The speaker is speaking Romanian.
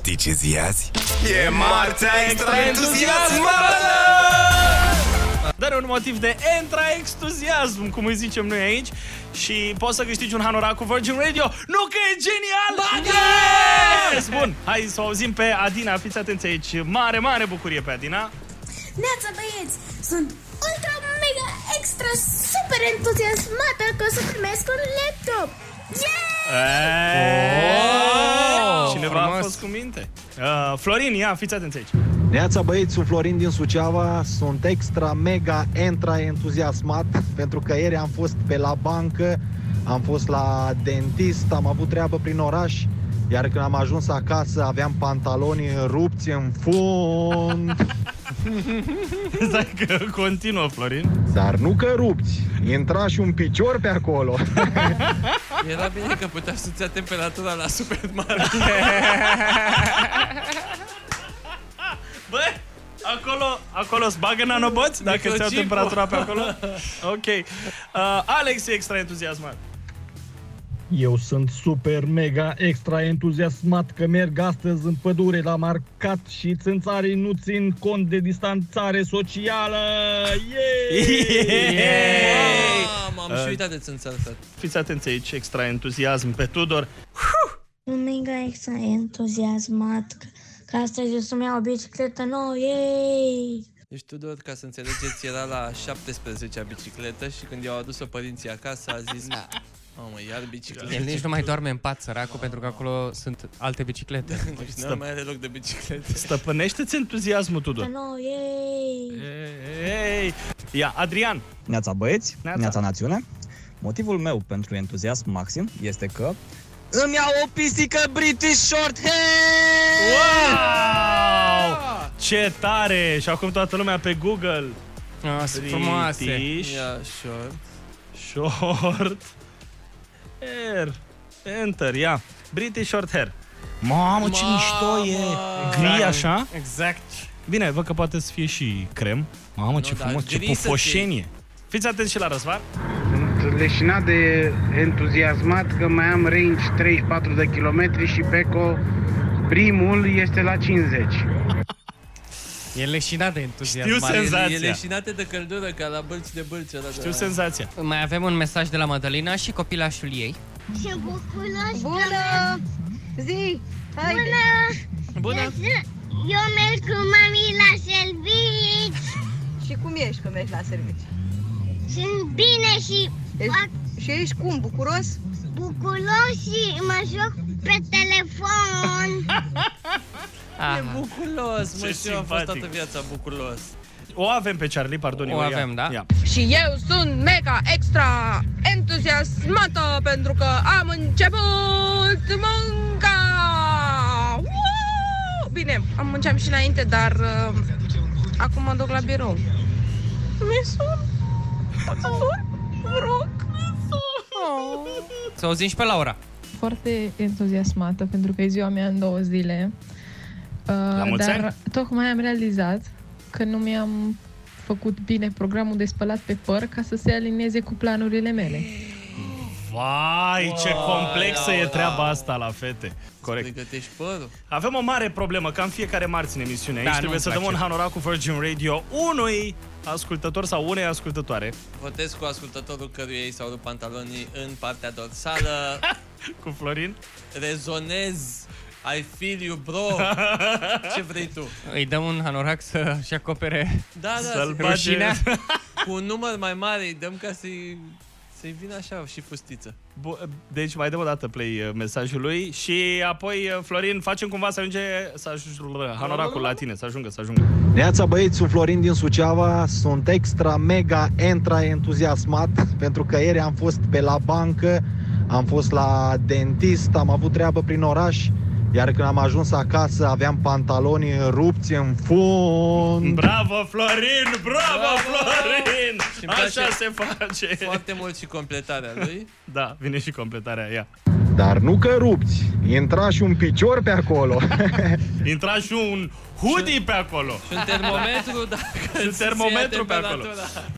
Știi ce zi e azi? E marțea extra entuziasmată! Dar e un motiv de extra-entuziasm, cum îi zicem noi aici. Și poți să câștigi un hanorac cu Virgin Radio. Nu că e genial? Yes! Bun, hai să o auzim pe Adina. Fiți atenți aici. Mare, mare bucurie pe Adina. Neața, băieți! Sunt ultra, mega, extra, super entuziasmată că o să primesc un laptop! Cineva a fost cu minte. Florin, ia, fiți atenți aici. Neața, băieți, sunt Florin din Suceava. Sunt extra, mega, entuziasmat pentru că ieri am fost pe la bancă, am fost la dentist, am avut treabă prin oraș. Iar când am ajuns acasă aveam pantaloni rupți în fund. Stai că continuă, Florin. Dar nu că rupți, intra și un picior pe acolo. Era bine că puteai să-ți ia temperatura la supermarket. Bă, acolo îți bagă nanoboți dacă îți iau temperatura pe acolo? Ok. Alex e extra entuziasmat. Eu sunt super, mega, extra entuziasmat că merg astăzi în pădure la marcat și țânțarii nu țin cont de distanțare socială. Yay! M-am și uitat de țânțar. Fiți atenți aici, extra entuziasm pe Tudor. Un mega extra entuziasmat că astăzi o să-mi iau o bicicletă nouă, yay! Deci Tudor, ca să înțelegeți, era la 17-a bicicletă și când i-au adus-o părinții acasă a zis mamă, iar bicicletă. El nici nu mai doarme în pat, săracul, pentru că acolo sunt alte biciclete. Deci nu mai are loc de biciclete. Stăpânește-ți entuziasmul, Tudor. Nouă, yay! Hey. Ia, Adrian. Neața, băieți, Neața. neața națiune. Motivul meu pentru entuziasm maxim este că îmi iau o pisică British Shorthair! Wow! Ce tare! Și acum toată lumea pe Google. Sunt frumoase. British Ia, Short Hair. Enter, ia. British Short Hair. Mamă, ce mișto e! Gri așa? Exact. Bine, văd că poate să fie și crem. Mamă, ce frumos, ce pufoșenie. Fiți atenți și la Răzvan. Sunt leșinat de entuziasmat că mai am range 34 de kilometri și Peco primul este la 50. E leșinat de entuziasm. Știu senzația. E leșinate de căldură ca la bălți de bălți. Știu senzația. Mai avem un mesaj de la Madalina și copilașul ei. Ce bucuroși! Bună! Zi! Haide! Bună! Eu merg cu mami la servici! Și cum ești că mergi la serviciu? Sunt bine și Și ești cum? Bucuros? bucuros și mă joc pe telefon! E bucuros, mă, Ce și eu am fost simpatic. toată viața bucuros. O avem pe Charlie, pardon. O avem, da? Ia. Și eu sunt mega extra entuziasmată pentru că am început munca! Bine, munceam și înainte, dar acum mă duc la birou. Mi-e vă rog. Să auzim și pe Laura. Foarte entuziasmată pentru că e ziua mea în 2 zile. Dar tocmai am realizat că nu mi-am făcut bine programul de spălat pe păr ca să se alinieze cu planurile mele. Vai, ce complexă e treaba asta la fete. Corect. Pregătești părul. Avem o mare problemă, ca în fiecare marți în emisiune. Aici trebuie să dăm un hanorac cu Virgin Radio unui ascultător sau unei ascultătoare. Votez cu ascultătorul căruia ei s-au rupt pantalonii în partea dorsală. Cu Florin. Rezonez. I feel you, bro. Ce vrei tu? Îi dăm un hanorac să-și acopere să-l rușinea. Cu un număr mai mare îi dăm ca să-i vină așa și fustiță. Deci mai dăm o dată play mesajul lui și apoi, Florin, facem cumva să ajunge hanoracul la tine, să ajungă. Neața, băieți, sunt Florin din Suceava. Sunt extra, mega, entuziasmat pentru că ieri am fost pe la bancă, am fost la dentist, am avut treabă prin oraș. Iar când am ajuns acasă aveam pantaloni rupți în fund. Bravo, Florin! Bravo, Florin! Așa se face. Foarte mult și completarea lui. Da, vine și completarea, ia. Dar nu că rupți, intra și un picior pe acolo. Intra și un hoodie pe acolo. Și un termometru, dacă și un termometru pe acolo.